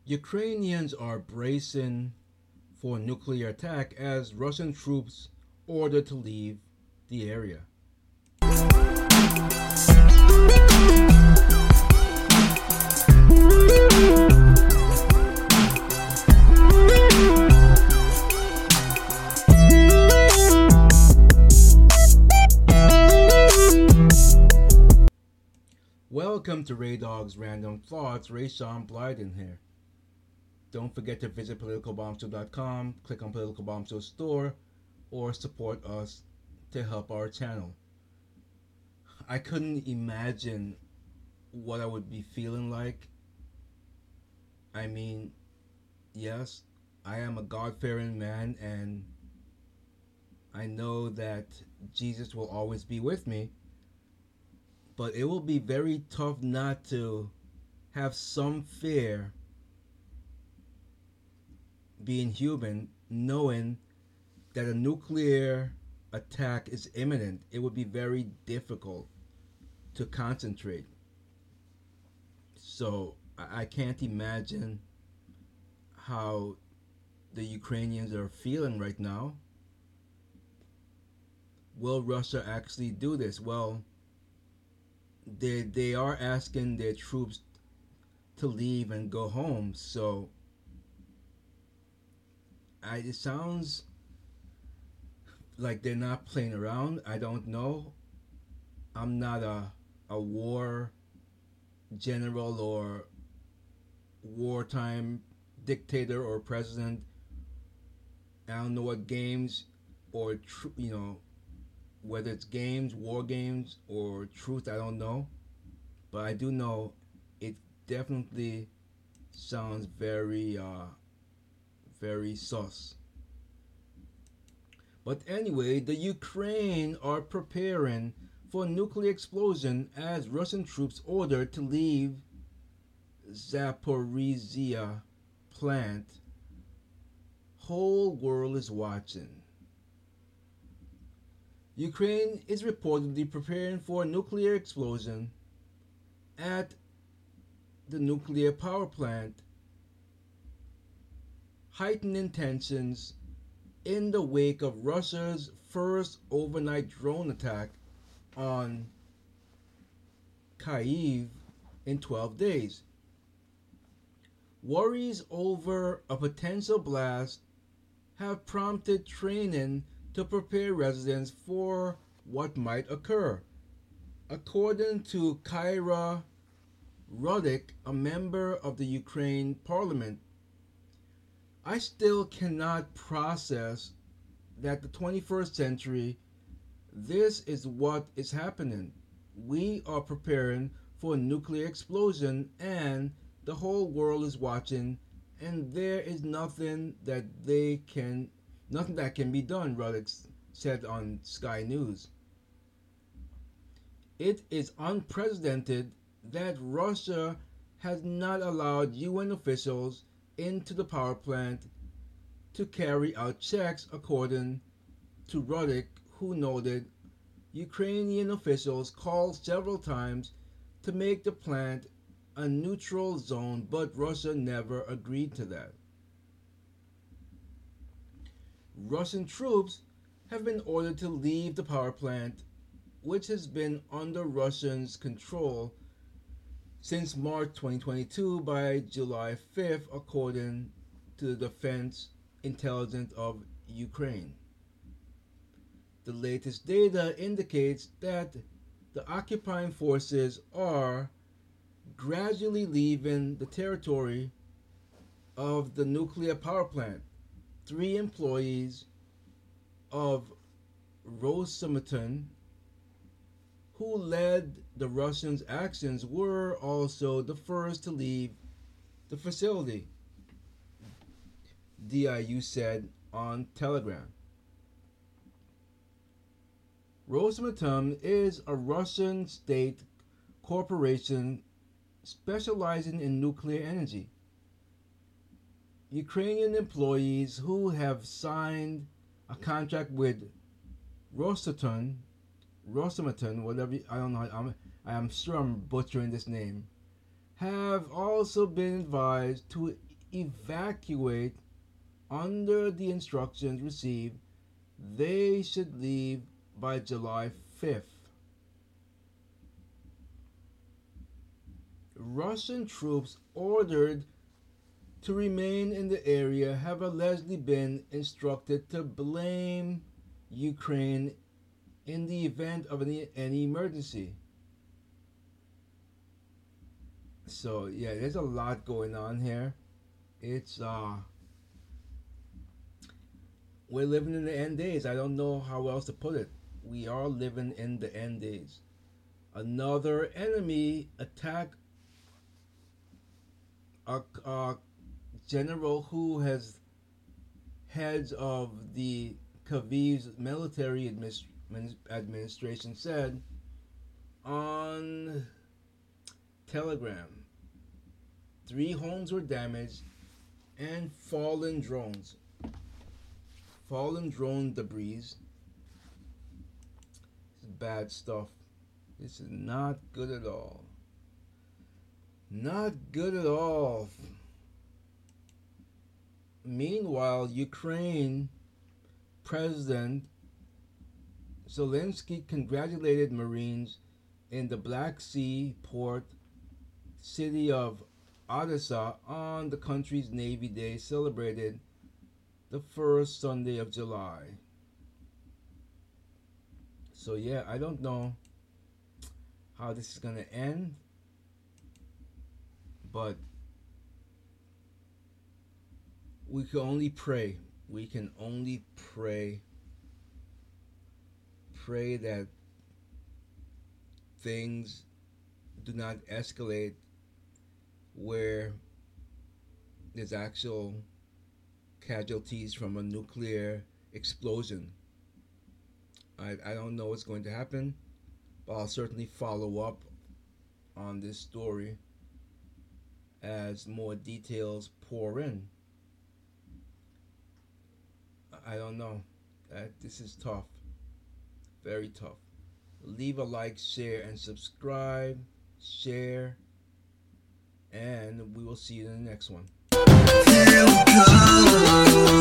Ukrainians are bracing for nuclear attack as Russian troops ordered to leave the area. Welcome to Ray Dog's Random Thoughts. Ray Sean Blyden here. Don't forget to visit politicalbombshell.com, click on Political Bombshell Store, or support us to help our channel. I couldn't imagine what I would be feeling like. I mean, yes, I am a God-fearing man, and I know that Jesus will always be with me. But it will be very tough not to have some fear being human, knowing that a nuclear attack is imminent. It would be very difficult to concentrate. So I can't imagine how the Ukrainians are feeling right now. Will Russia actually do this? Well, they are asking their troops to leave and go home. So it sounds like they're not playing around. I don't know. I'm not a war general or wartime dictator or president. I don't know what games or whether it's games, war games, or truth, I don't know. But I do know it definitely sounds very, very sus. But anyway, the Ukraine are preparing for a nuclear explosion as Russian troops ordered to leave Zaporizhia plant. Whole world is watching. Ukraine is reportedly preparing for a nuclear explosion at the nuclear power plant, heightening tensions in the wake of Russia's first overnight drone attack on Kyiv in 12 days. Worries over a potential blast have prompted training to prepare residents for what might occur. According to Kyra Rudik, a member of the Ukraine parliament, I still cannot process that the 21st century, this is what is happening. We are preparing for a nuclear explosion and the whole world is watching, and there is nothing that can be done, Rudik said on Sky News. It is unprecedented that Russia has not allowed UN officials into the power plant to carry out checks, according to Rudik, who noted Ukrainian officials called several times to make the plant a neutral zone, but Russia never agreed to that. Russian troops have been ordered to leave the power plant, which has been under Russia's control since March 2022 by July 5th, according to the Defense Intelligence of Ukraine. The latest data indicates that the occupying forces are gradually leaving the territory of the nuclear power plant. 3 employees of Rosatom, who led the Russians' actions, were also the first to leave the facility, DIU said on Telegram. Rosatom is a Russian state corporation specializing in nuclear energy. Ukrainian employees who have signed a contract with Rosatom, whatever, I don't know, I'm sure I'm butchering this name, have also been advised to evacuate under the instructions received, they should leave by July 5th. Russian troops ordered to remain in the area have allegedly been instructed to blame Ukraine in the event of any emergency. So yeah, there's a lot going on here. It's we're living in the end days. I don't know how else to put it. We are living in the end days. Another enemy attack a general who has heads of the Kyiv's military administration said on Telegram. 3 homes were damaged and fallen drone debris. This is bad stuff. This is not good at all. Not good at all. Meanwhile, Ukraine President Zelensky congratulated Marines in the Black Sea port city of Odessa on the country's Navy Day, celebrated the first Sunday of July. So yeah, I don't know how this is going to end, but we can only pray. We can only pray that things do not escalate where there's actual casualties from a nuclear explosion. I don't know what's going to happen, but I'll certainly follow up on this story as more details pour in. I don't know. This is tough. Very tough. Leave a like, share, and subscribe. Share. And we will see you in the next one.